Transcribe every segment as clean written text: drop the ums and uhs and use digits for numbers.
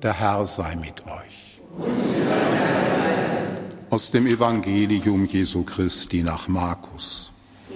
Der Herr sei mit euch. Aus dem Evangelium Jesu Christi nach Markus.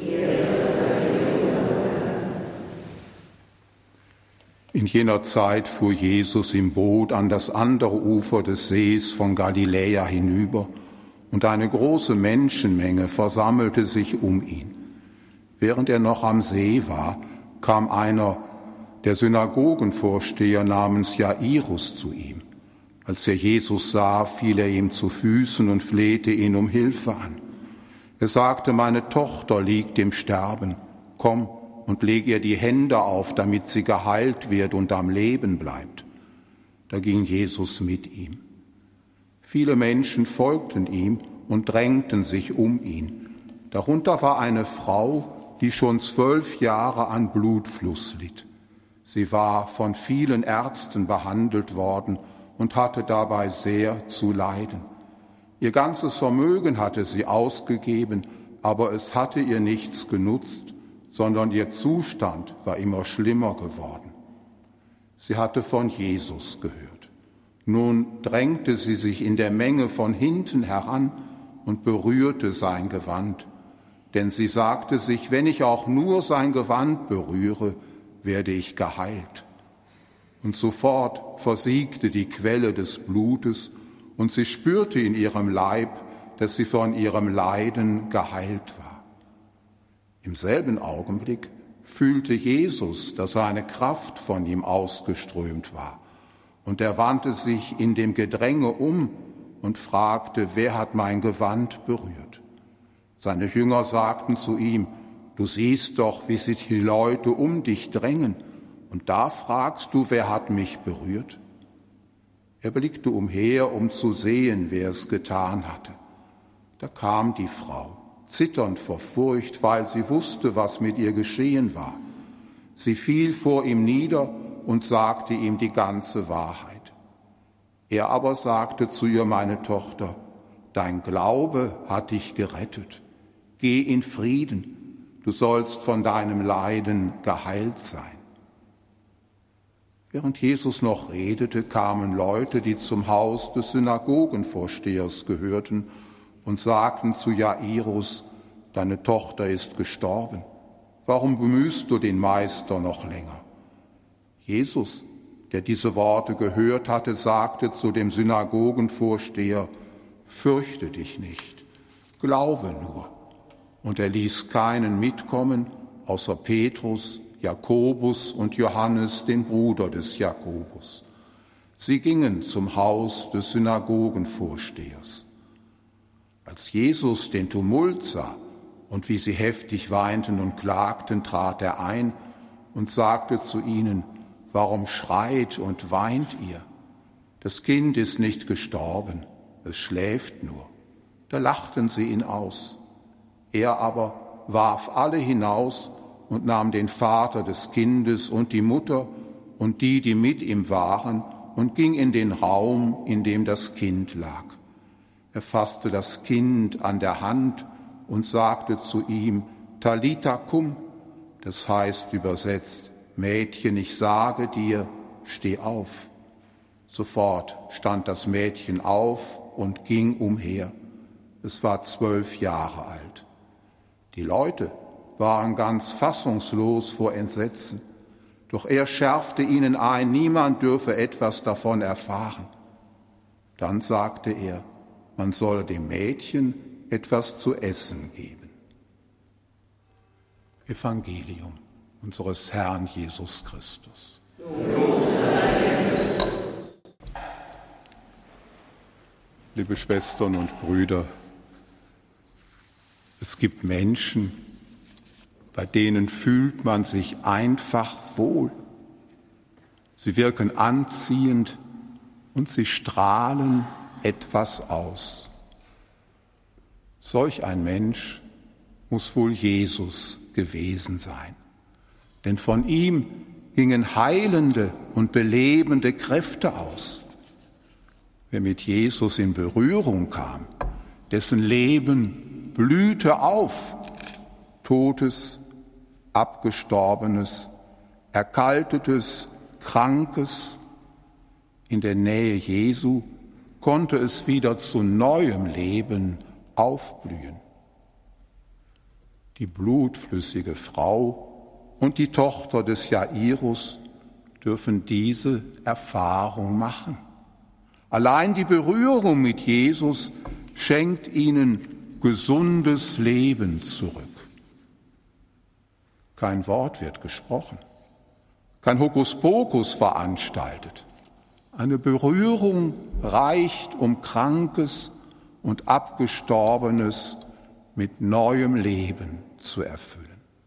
In jener Zeit fuhr Jesus im Boot an das andere Ufer des Sees von Galiläa hinüber, und eine große Menschenmenge versammelte sich um ihn. Während er noch am See war, kam einer der Synagogenvorsteher namens Jairus zu ihm. Als er Jesus sah, fiel er ihm zu Füßen und flehte ihn um Hilfe an. Er sagte: Meine Tochter liegt im Sterben. Komm und leg ihr die Hände auf, damit sie geheilt wird und am Leben bleibt. Da ging Jesus mit ihm. Viele Menschen folgten ihm und drängten sich um ihn. Darunter war eine Frau, die schon 12 Jahre an Blutfluss litt. Sie war von vielen Ärzten behandelt worden und hatte dabei sehr zu leiden. Ihr ganzes Vermögen hatte sie ausgegeben, aber es hatte ihr nichts genutzt, sondern ihr Zustand war immer schlimmer geworden. Sie hatte von Jesus gehört. Nun drängte sie sich in der Menge von hinten heran und berührte sein Gewand. Denn sie sagte sich: Wenn ich auch nur sein Gewand berühre, werde ich geheilt. Und sofort versiegte die Quelle des Blutes, und sie spürte in ihrem Leib, dass sie von ihrem Leiden geheilt war. Im selben Augenblick fühlte Jesus, dass eine Kraft von ihm ausgeströmt war, und er wandte sich in dem Gedränge um und fragte: Wer hat mein Gewand berührt? Seine Jünger sagten zu ihm: Du siehst doch, wie sich die Leute um dich drängen, und da fragst du: Wer hat mich berührt? Er blickte umher, um zu sehen, wer es getan hatte. Da kam die Frau, zitternd vor Furcht, weil sie wusste, was mit ihr geschehen war. Sie fiel vor ihm nieder und sagte ihm die ganze Wahrheit. Er aber sagte zu ihr: Meine Tochter, dein Glaube hat dich gerettet. Geh in Frieden. Du sollst von deinem Leiden geheilt sein. Während Jesus noch redete, kamen Leute, die zum Haus des Synagogenvorstehers gehörten, und sagten zu Jairus: Deine Tochter ist gestorben. Warum bemühst du den Meister noch länger? Jesus, der diese Worte gehört hatte, sagte zu dem Synagogenvorsteher: Fürchte dich nicht, glaube nur. Und er ließ keinen mitkommen, außer Petrus, Jakobus und Johannes, den Bruder des Jakobus. Sie gingen zum Haus des Synagogenvorstehers. Als Jesus den Tumult sah und wie sie heftig weinten und klagten, trat er ein und sagte zu ihnen: Warum schreit und weint ihr? Das Kind ist nicht gestorben, es schläft nur. Da lachten sie ihn aus. Er aber warf alle hinaus und nahm den Vater des Kindes und die Mutter und die mit ihm waren, und ging in den Raum, in dem das Kind lag. Er fasste das Kind an der Hand und sagte zu ihm: Talitha kum, das heißt übersetzt: Mädchen, ich sage dir, steh auf. Sofort stand das Mädchen auf und ging umher. Es war 12 Jahre alt. Die Leute waren ganz fassungslos vor Entsetzen. Doch er schärfte ihnen ein, niemand dürfe etwas davon erfahren. Dann sagte er, man solle dem Mädchen etwas zu essen geben. Evangelium unseres Herrn Jesus Christus. Liebe Schwestern und Brüder, es gibt Menschen, bei denen fühlt man sich einfach wohl. Sie wirken anziehend und sie strahlen etwas aus. Solch ein Mensch muss wohl Jesus gewesen sein. Denn von ihm gingen heilende und belebende Kräfte aus. Wer mit Jesus in Berührung kam, dessen Leben blühte auf. Totes, Abgestorbenes, Erkaltetes, Krankes, in der Nähe Jesu konnte es wieder zu neuem Leben aufblühen. Die blutflüssige Frau und die Tochter des Jairus dürfen diese Erfahrung machen. Allein die Berührung mit Jesus schenkt ihnen gesundes Leben zurück. Kein Wort wird gesprochen, kein Hokuspokus veranstaltet. Eine Berührung reicht, um Krankes und Abgestorbenes mit neuem Leben zu erfüllen.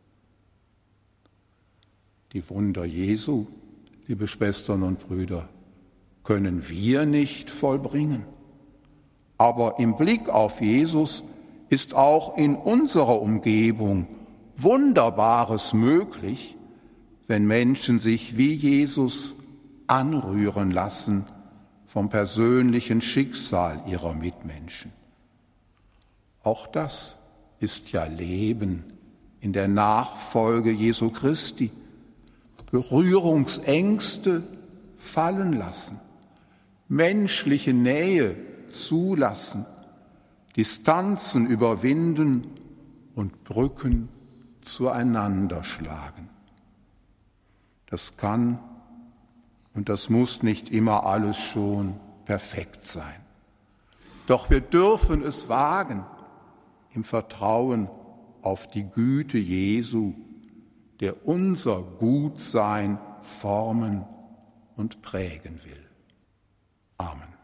Die Wunder Jesu, liebe Schwestern und Brüder, können wir nicht vollbringen. Aber im Blick auf Jesus ist auch in unserer Umgebung Wunderbares möglich, wenn Menschen sich wie Jesus anrühren lassen vom persönlichen Schicksal ihrer Mitmenschen. Auch das ist ja Leben in der Nachfolge Jesu Christi. Berührungsängste fallen lassen, menschliche Nähe zulassen, Distanzen überwinden und Brücken zueinander schlagen. Das kann und das muss nicht immer alles schon perfekt sein. Doch wir dürfen es wagen, im Vertrauen auf die Güte Jesu, der unser Gutsein formen und prägen will. Amen.